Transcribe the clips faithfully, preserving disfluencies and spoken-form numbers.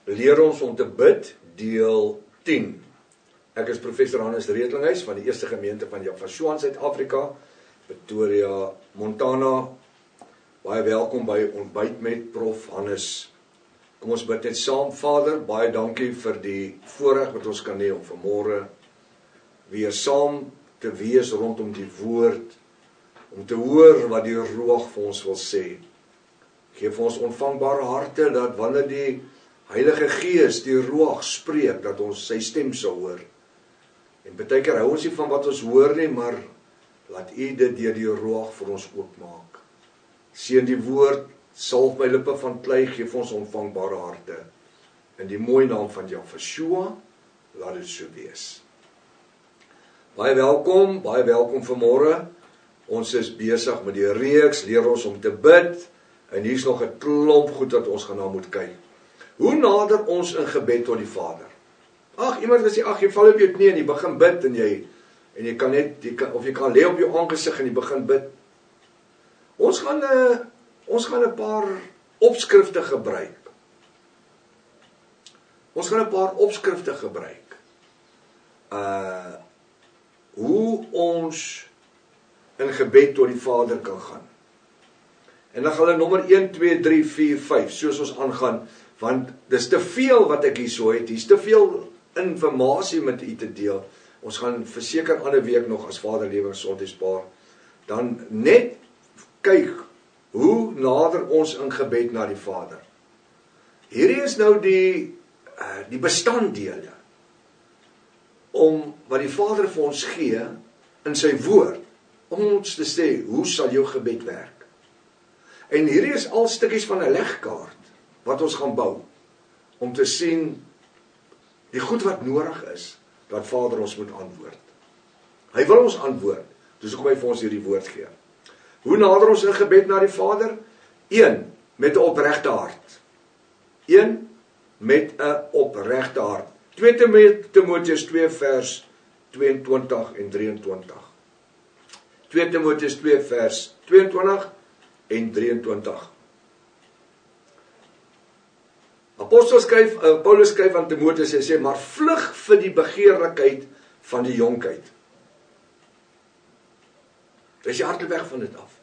leer ons om te bid, deel tien. Ek is professor Hannes Redlinghuis van die Eerste Gemeente van Javasua in Suid-Afrika, Pretoria, Montana. Baie welkom by Ontbyt met Prof Hannes. Kom ons bid net saam. Vader, baie dankie vir die voorreg wat ons kan hê om vanmôre weer saam te wees rondom die woord, om te hoor wat die Ruach vir ons wil sê. Geef ons ontvangbare harte, dat wanneer die Heilige Gees, die Ruach spreek, dat ons sy stem sal hoor. En baie keer hou ons nie van wat ons hoor nie, maar laat U dit deur die Ruach vir ons oopmaak. Seën die woord, salf my lippe van klei, geef ons ontvangbare harte. In die mooi naam van Javasua, laat dit so wees. Baie welkom, baie welkom vanmôre. Ons is besig met die reeks, leer ons om te bid, en hier is nog 'n klomp goed wat ons gaan na moet kyk. Hoe nader ons in gebed tot die Vader? Ag, iemand wil sê, ag, jy val op jou knie en jy begin bid, en jy, en jy kan net, jy kan, of jy kan lê op jou aangesig en jy begin bid. Ons gaan, uh, ons gaan 'n paar opskrifte gebruik. Ons gaan 'n paar opskrifte gebruik. Uh, hoe ons in gebed tot die Vader kan gaan. En dan gaan hulle nommer een, twee, drie, vier, vyf, soos ons aangaan, want dis te veel wat ek hier so het, hier is te veel informasie met u te deel. Ons gaan verseker ander week nog as Vader Lewe Sondagspaar, dan net kyk, hoe nader ons in gebed na die Vader. Hierdie is nou die, uh, die bestanddele, om wat die Vader vir ons gee, in sy woord, om ons te sê, hoe sal jou gebed werk? En hierdie is al stukkies van 'n legkaart, wat ons gaan bou, om te sien, die goed wat nodig is, dat Vader ons moet antwoord. Hy wil ons antwoord, dus kom hy vir ons hierdie woord gee. Hoe nader ons in gebed na die Vader? Een, met 'n opregte hart. Een, met 'n opregte hart. twee Timoteus twee vers tweeëntwintig en drieëntwintig. twee Timoteus twee vers tweeëntwintig en drieëntwintig. Apostel skryf, uh, Paulus skryf aan Timoteus, hy sê, maar vlug vir die begeerlikheid van die jonkheid. Dis jy hardloop weg van dit af.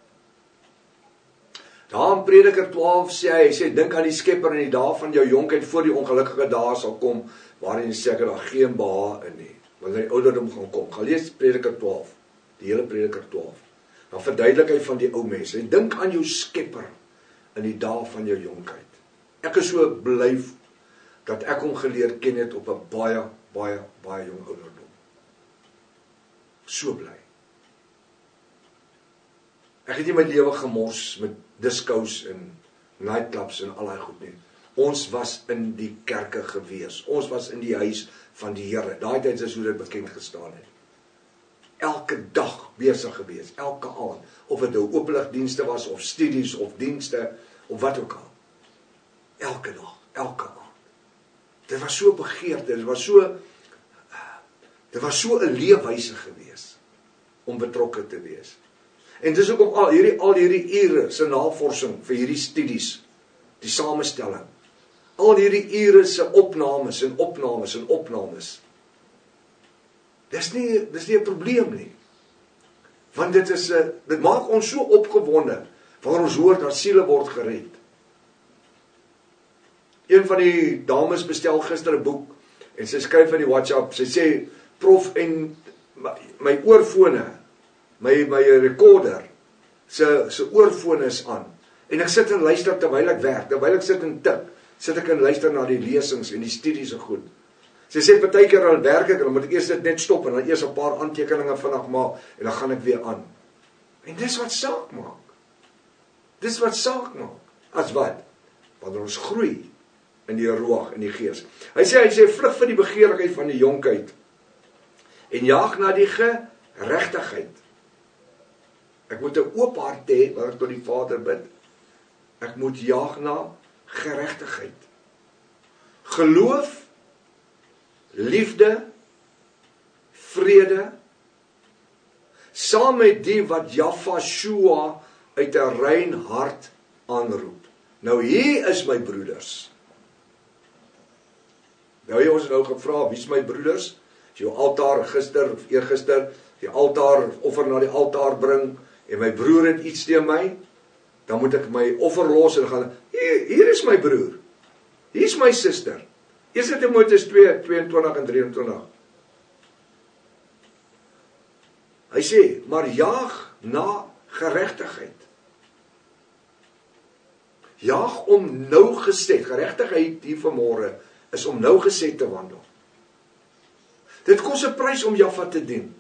Daar in Prediker twaalf sê hy, hy sê, dink aan die Skepper in die dae van jou jonkheid, voor die ongelukkige dae sal kom, waarin jy seker daar geen behae in nie, wanneer die ouderdom gaan kom. Gaan lees Prediker twaalf, die hele Prediker twaalf. Dan verduidelik hy van die ou mense. Hy dink aan jou Skepper in die dae van jou jonkheid. Ek is so bly dat ek hom geleer ken het op 'n baie, baie, baie jong ouderdom. So bly. Ek het nie my lewe gemors met diskous en nightclubs en al daai goed nie. Ons was in die kerke gewees. Ons was in die huis van die Here. Daai tyd is hoe dit bekend gestaan het. Elke dag besig gewees, elke aand. Of dit nou openligdienste was, of studies, of dienste, of wat ook al. Elke dag, elke aand. Dit was so begeerd, dit was so, dit was so 'n leefwyse gewees, om betrokke te wees. En dis ook om al hierdie, al hierdie ure se navorsing vir hierdie studies, die samestelling, al hierdie ure se opnames en opnames en opnames. Dis nie, dis nie 'n probleem nie. Want dit is 'n, dit maak ons so opgewonde, wanneer ons hoor dat siele word gered. Een van die dames bestel gister 'n boek, en sy skryf in die WhatsApp, sy sê, prof, en my, my oorfone, my, my recorder, sy, sy oorfone is aan, en ek sit en luister terwyl ek werk, terwyl ek sit en tik, sit ek en luister na die lesings en die studies en goed. Sy sê, partykeer dan werk ek, en dan moet ek eers dit net stop, en dan eers 'n paar aantekeninge vinnig maak, en dan gaan ek weer aan. En dis wat saak maak. Dis wat saak maak. As wat? Wanneer ons groei, in die Ruach, in die Gees. Hy sê, hy sê, vlug vir die begeerlikheid van die jonkheid, en jaag na die geregtigheid. Ek moet 'n oop hart hê, wanneer ek tot die Vader bid. Ek moet jaag na geregtigheid. Geloof, liefde, vrede, saam met die wat Javasua uit 'n rein hart aanroep. Nou hier is my broeders. Nou jy ons nou gevra, wie is my broeders? As jou altaar gister of eergister, die altaar offer na die altaar bring en my broer het iets teen my, dan moet ek my offer los en gaan, hier, hier is my broer. Hier is my suster. Eerste Timoteus twee, tweeëntwintig en drieëntwintig. Hy sê, maar jaag na geregtigheid. Jaag om nougeset. Geregtigheid hier vanmôre is om nougeset te wandel. Dit kos 'n prys om Jaffa te dien.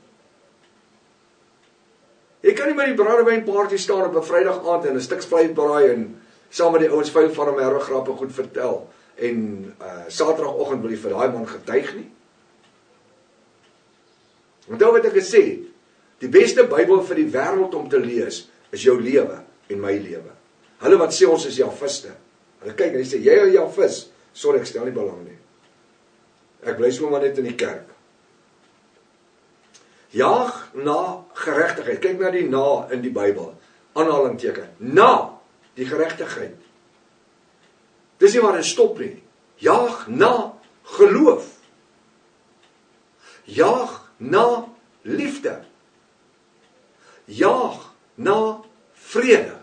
Jy kan nie by die brandewynparty staan op 'n Vrydag aand en 'n stuk vleis braai en saam met die ouens vyf van hom herwe grappe goed vertel en uh, Saterdagoggend wil jy vir daai man getuig nie. Onthou wat ek gesê, die beste Bybel vir die wêreld om te lees is jou lewe en my lewe. Hulle wat sê ons is Jafiste. Hulle kyk en hy sê jy is Jafis. Sorry, ek stel nie belang nie. Ek bly sommer net in die kerk. Jaag na geregtigheid. Kyk na die na in die Bybel. Aanhalingteken. Na die geregtigheid. Dis nie waar dit stop nie. Jaag na geloof. Jaag na liefde. Jaag na vrede.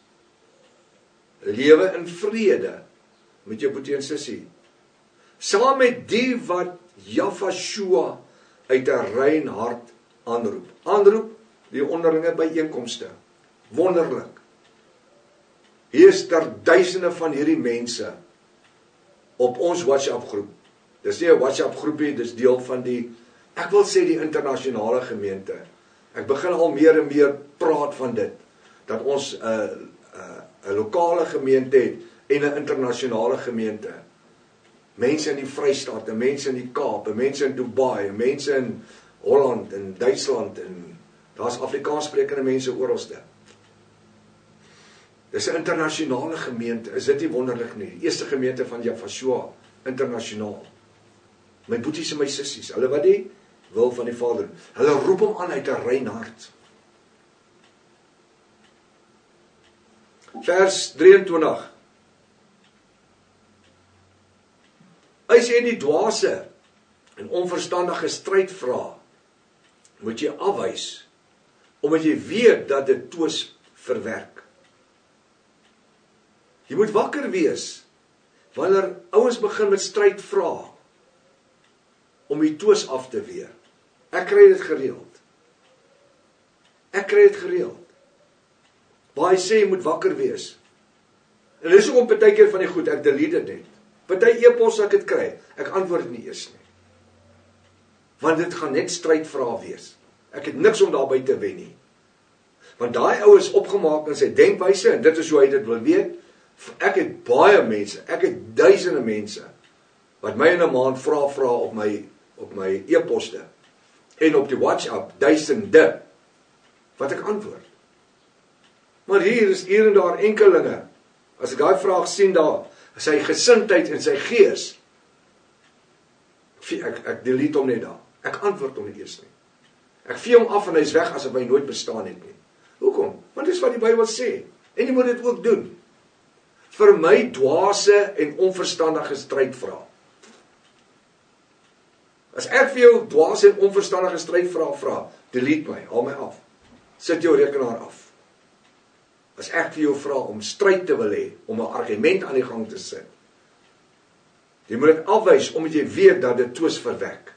Lewe in vrede met jou boetie en sussie. Saam met die wat Jafashua uit 'n rein hart aanroep. Aanroep die onderlinge byeenkomste. Wonderlik. Hier is daar duisende van hierdie mense op ons WhatsApp groep. Dis nie 'n WhatsApp groepie, dis deel van die, ek wil sê die internasionale gemeente. Ek begin al meer en meer praat van dit, dat ons 'n uh, 'n uh, 'n lokale gemeente het en 'n internasionale gemeente. Mense in die Vrystaat, mense in die Kaap, mense in Dubai, mense in Holland en Duitsland en daar's Afrikaanssprekende mense oralste. Dis 'n internasionale gemeente. Is dit nie wonderlik nie? Die eerste gemeente van Jafashua internasionaal. My boeties en my sissies, hulle wat die wil van die Vader. Hulle roep hom aan uit 'n rein hart. Vers drieëntwintig. Hy sê die dwaase en onverstandige stryd vra, moet jy afwys, omdat jy weet dat dit twis verwerk. Jy moet wakker wees, wanneer ouens begin met stryd vra, om die twis af te weer. Ek kry dit gereeld. Ek kry dit gereeld. Waar hy sê, jy moet wakker wees. En dis ook om partykeer van die goed, ek delete dit net. Party e-pos ek dit kry, ek antwoord nie eers nie. Want dit gaan net stryd vra wees. Ek het niks om daarby te wen nie. Want daai ou is opgemaak in sy denkwyse, en dit is hoe hy dit wil weet. Ek het baie mense, ek het duisende mense, wat my in 'n maand vra vra op my, op my e-poste, en op die WhatsApp, duisende, wat ek antwoord. Maar hier is hier en daar enkelinge, as ek daai vraag sien daar, sy gesindheid en sy gees, ek, ek delete hom net daar, ek antwoord hom nie eers nie. Ek vee hom af en hy is weg asof hy nooit bestaan het nie. Hoekom? Want dis wat die Bybel sê, en jy moet dit ook doen. Vir my dwaase en onverstandige stryd vra. As ek vir jou dwaase en onverstandige stryd vra, vra, delete my, haal my af. Sit jou rekenaar af. As ek vir jou vra om stryd te wil hê, om 'n argument aan die gang te sit, jy moet dit afwys, omdat jy weet dat dit twis verwek.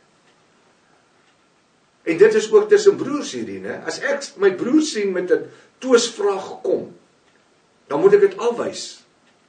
En dit is ook tussen broers hierdie, né? As ek my broer sien met 'n twisvraag kom, dan moet ek dit afwys.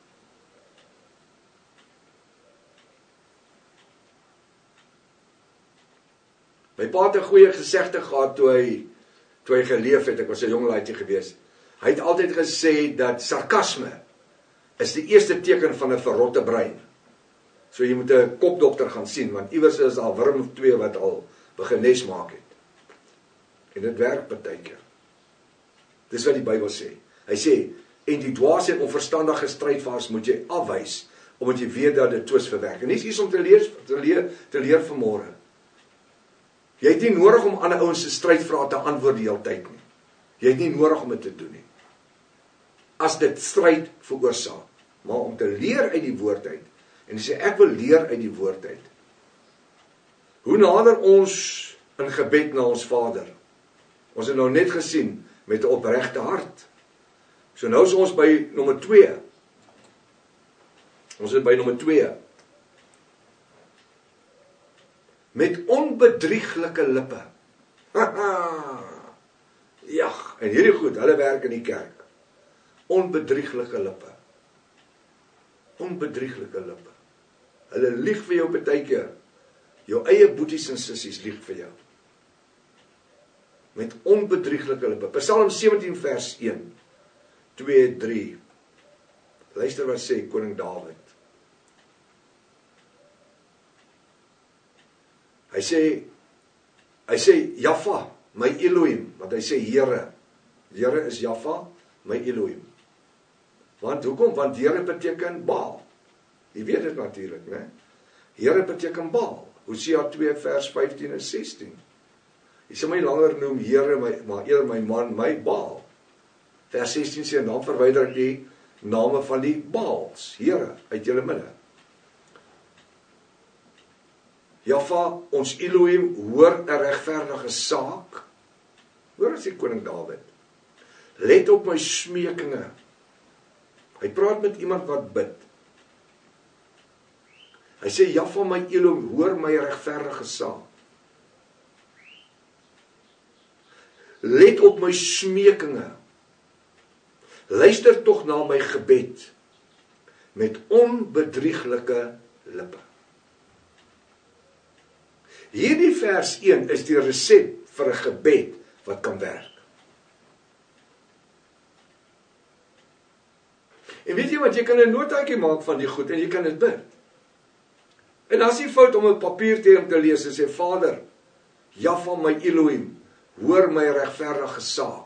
My pa het 'n goeie gesegde gehad toe hy toe hy geleef het, ek was 'n jong laaitjie gewees. Hy het altyd gesê dat sarkasme is die eerste teken van 'n verrotte brein. So jy moet 'n kopdokter gaan sien, want iewers is daar 'n wurm of twee wat al begin nes maak het. En dit werk partykeer. Dis wat die Bybel sê. Hy sê, en die dwaase en onverstandige strydvaars moet jy afwys, omdat jy weet dat dit twis verwerk. En dis iets om te leer, te leer, te leer vanmôre. Jy het nie nodig om ander ouens se strydvrae te antwoord die hele tyd nie. Jy het nie nodig om dit te doen nie. As dit stryd veroorsaak, maar om te leer uit die woord uit, en jy sê ek wil leer uit die woord uit, Hoe nader ons in gebed na ons Vader? Ons het nou net gesien, met 'n opregte hart. So nou is ons by nommer twee. Ons is by nommer twee. Met onbedrieglike lippe. Ja, en hierdie goed, hulle werk in die kerk. Onbedrieglike lippe. Onbedrieglike lippe. Hulle lieg vir jou partykeer. Jou eie boeties en sissies lieg vir jou. Met onbedrieglike lippe. Psalm sewentien vers een, twee, drie. Luister wat sê koning Dawid. Hy sê, hy sê, Jaffa, my Elohim, want hy sê Here, Here is Jaffa, my Elohim. Want, hoekom? Want Here beteken Baal. Jy weet dit natuurlik, né? Here beteken Baal. Hosea twee vers vyftien en sestien. Jy sê my langer noem Here, my, maar eerder my man, my Baal. Vers sestien sê, en dan verwyder ek die name van die Baals, Here, uit julle midde. Jaffa, ons Elohim, hoor 'n regverdige saak. Hoor as die koning Dawid. Let op my smekinge. Hy praat met iemand wat bid. Hy sê, Jaffa, my Elohim, hoor my regverdige saak. Let op my smekinge. Luister tog na my gebed met onbedrieglike lippe. Hierdie vers een is die resep vir 'n gebed wat kan werk. En weet jy wat, jy kan 'n notaatjie maak van die goed en jy kan dit bid. En as jy fout om 'n papierterm te lees en sê, Vader, Jaffa my Elohim, hoor my regverdige saak.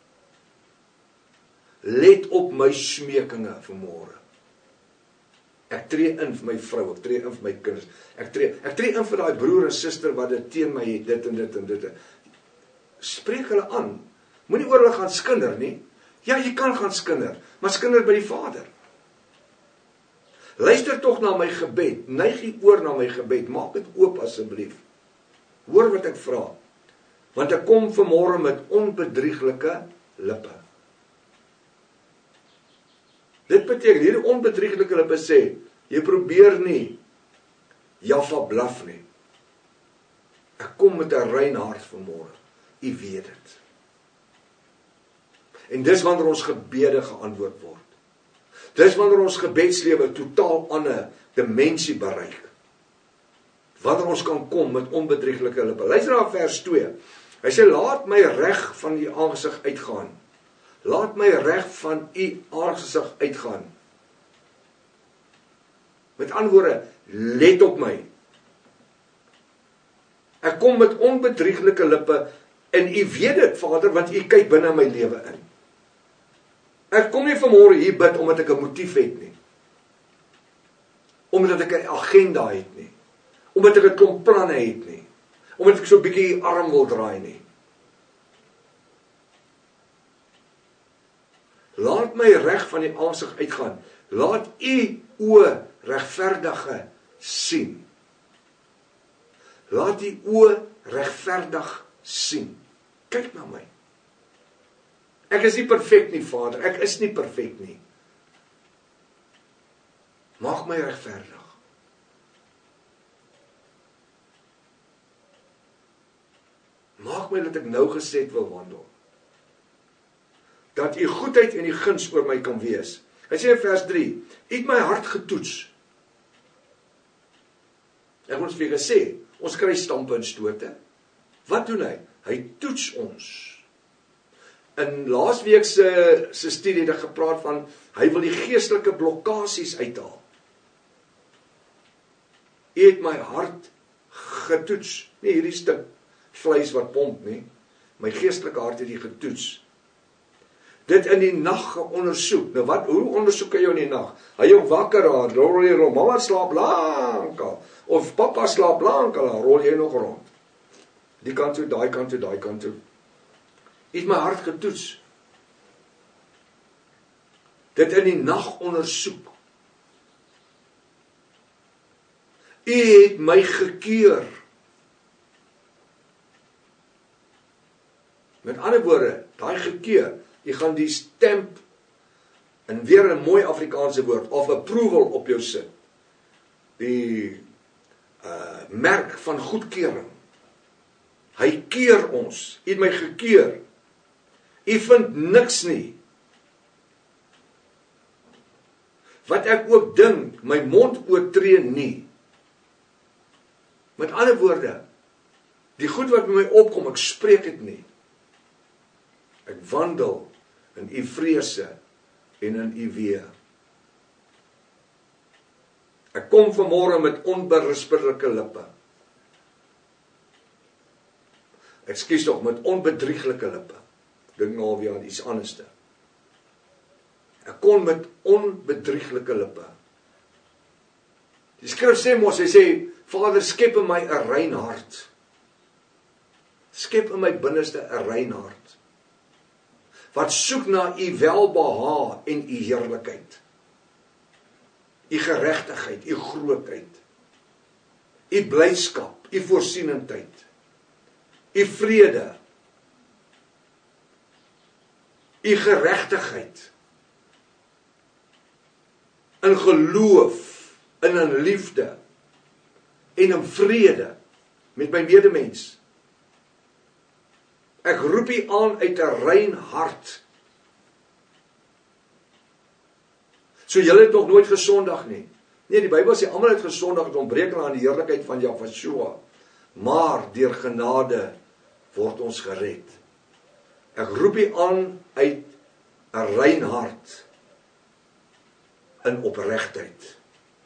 Let op my smekinge vanmôre. Ek tree in vir my vrou, ek tree in vir my kinders. Ek tree, ek tree in vir daai broer en suster wat dit teen my het, dit en dit en dit. Spreek hulle aan. Moenie oor hulle gaan skinder nie. Ja, jy kan gaan skinder, maar skinder by die Vader. Luister tog na my gebed, neig die oor na my gebed, maak dit oop asseblief. Hoor wat ek vra, want ek kom vanmôre met onbedrieglike lippe. Dit beteken, hierdie onbedrieglike lippe sê, jy probeer nie, Jaffa blaf nie. Ek kom met 'n rein hart vanmôre, u weet dit. En dis wanneer ons gebede geantwoord word. Dis wanneer ons gebedslewe totaal ander dimensie bereik. Wanneer ons kan kom met onbedrieglike lippe. Luister na vers twee. Hy sê, laat my reg van u aangesig uitgaan. Laat my reg van u aangesig uitgaan. Met ander woorde, let op my. Ek kom met onbedrieglike lippe en u weet dit, Vader, want u kyk binne my lewe in. Ek kom nie vanmôre hier bid omdat ek 'n motief het nie. Omdat ek 'n agenda het nie. Omdat ek 'n klomp planne het nie. Omdat ek so 'n bietjie arm wil draai nie. Laat my reg van die aansig uitgaan. Laat u oë regverdige sien. Laat u oë regverdig sien. Kyk na my. Ek is nie perfek nie, Vader. Ek is nie perfek nie. Maak my regverdig. Maak my dat ek nou gesed wil wandel. Dat u goedheid en die guns oor my kan wees. Hy sê in vers drie, u het my hart getoets. Ek moet vir julle sê, ons kry stampe en stote. Wat doen hy? Hy toets ons. In laasweek se se studie het ek gepraat van, hy wil die geestelike blokkasies uithaal. U het my hart getoets. Nie hierdie stuk vleis wat pomp nie. My geestelike hart het hy getoets. Dit in die nag geondersoek. Nou wat, hoe ondersoek hy jou in die nag? Hy jou wakker raak, rol jy rond. Mama slaap lank al. Of papa slaap lank al, rol jy nog rond. Die kant toe, daai kant toe, daai kant toe. U het my hart getoets. Dit in die nag ondersoek. U het my gekeur. Met ander woorde, daai gekeer, jy gaan die stamp, en weer 'n mooi Afrikaanse woord, of approval op jou sit. Die uh, merk van goedkeuring. Hy keer ons, hy het my gekeer. Hy vind niks nie. Wat ek ook dink, my mond oortree nie. Met ander woorde, die goed wat met my opkom, ek spreek dit nie. Ek wandel in u vrese en in u weë. Ek kom vanmôre met onberispelike lippe. Ekskuus tog, met onbedrieglike lippe. Dink nou alweer aan iets anderste. Ek kom met onbedrieglike lippe. Die skrif sê mos, hy sê, Vader, skep in my 'n rein hart. Skep in my binneste 'n rein hart. Wat soek na u welbehae en u heerlikheid. U geregtigheid, u grootheid. U blydskap, u voorsienendheid. U vrede. U geregtigheid. In geloof, in 'n liefde en in vrede met my medemens. Ek roep u aan uit 'n rein hart. So julle het nog nooit gesondig nie. Nee, die Bybel sê almal het gesondig en ontbreek aan die heerlikheid van Jahwe, maar deur genade word ons gered. Ek roep u aan uit 'n rein hart in opregtheid.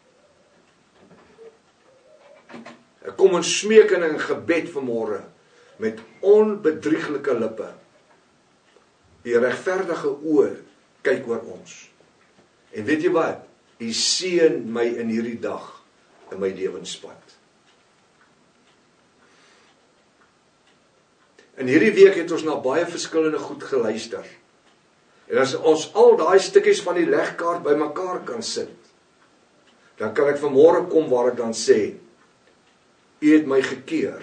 Ek kom in smeking en gebed vanmôre met onbedrieglike lippe. Die regverdige oë kyk oor ons. En weet jy wat? U seën my in hierdie dag in my lewenspad. In hierdie week het ons na baie verskillende goed geluister. En as ons al daai stukkies van die legkaart bymekaar kan sit, dan kan ek vanmôre kom waar ek dan sê, u het my gekeer.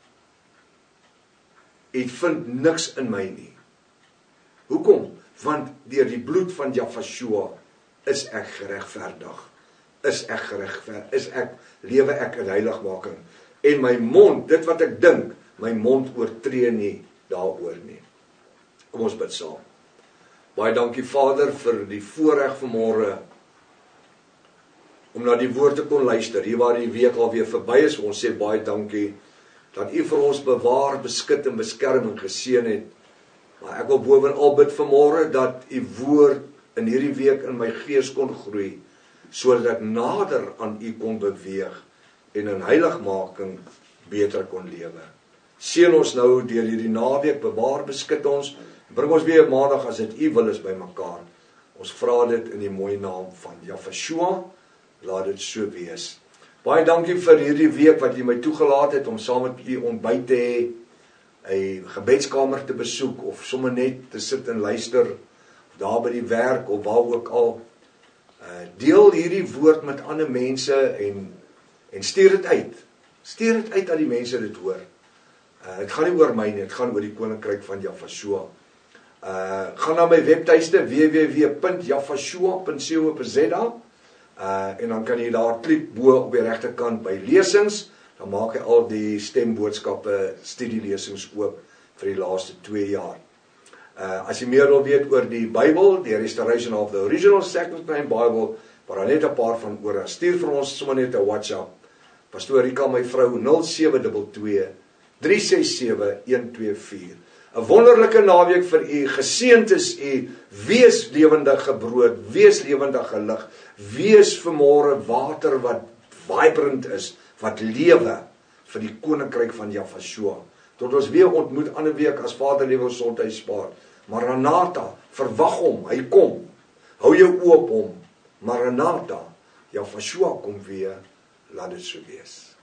U vind niks in my nie. Hoekom? Want deur die bloed van Jahwe is ek geregverdig. Is ek geregverdig? Is ek lewe ek in heiligmaking? En my mond, dit wat ek dink, my mond oortree nie daaroor nie. Kom ons bid saam. Baie dankie Vader vir die voorreg vanmôre om na die woord te kon luister. Hier waar die week alweer verby is, ons sê baie dankie dat u vir ons bewaar, beskut en beskerm en geseën het. Maar ek wil bovenal bid vanmôre dat u woord in hierdie week in my gees kon groei, sodat ek nader aan u kon beweeg en in heiligmaking beter kon lewe. Seën ons nou deur hierdie naweek, bewaar, beskut ons, bring ons weer maandag as dit u wil is by mekaar. Ons vra dit in die mooi naam van Jahwe, laat dit so wees. Baie dankie vir hierdie week wat u my toegelaat het om saam met u ontbyt te hê, 'n gebedskamer te besoek of sommer net te sit en luister, daar by die werk of waar ook al. Uh, deel hierdie woord met ander mense en, en stuur dit uit. Stuur dit uit dat die mense dit hoor. Uh, het gaan nie oor my nie, het gaan oor die koninkryk van Jahwe. Uh, gaan na my webtuiste w w w punt jahwe punt co punt za uh, en dan kan jy daar klik bo op die regterkant by lesings, dan maak hy al die stemboodskappe, studielesings oop vir die laaste twee jaar. Uh, as jy meer wil weet oor die Bybel, die Restoration of the Original Second Time Bible, waar daar net 'n paar van oor is, stuur vir ons sommer net 'n WhatsApp. Pastoor Rika, my vrou, nul sewe twee twee drie ses sewe een twee vier. 'n Wonderlike naweek vir u, geseënd is u, wees lewendige brood, wees lewendige lig, wees vanmôre water wat vibrant is, wat lewe vir die koninkryk van Jahwe. Tot ons weer ontmoet ander week as Vader lewe ons gesondheid spaar. Maranatha, verwag hom, hy kom. Hou jou oop hom. Maranatha, Jahwe kom weer, laat dit so wees.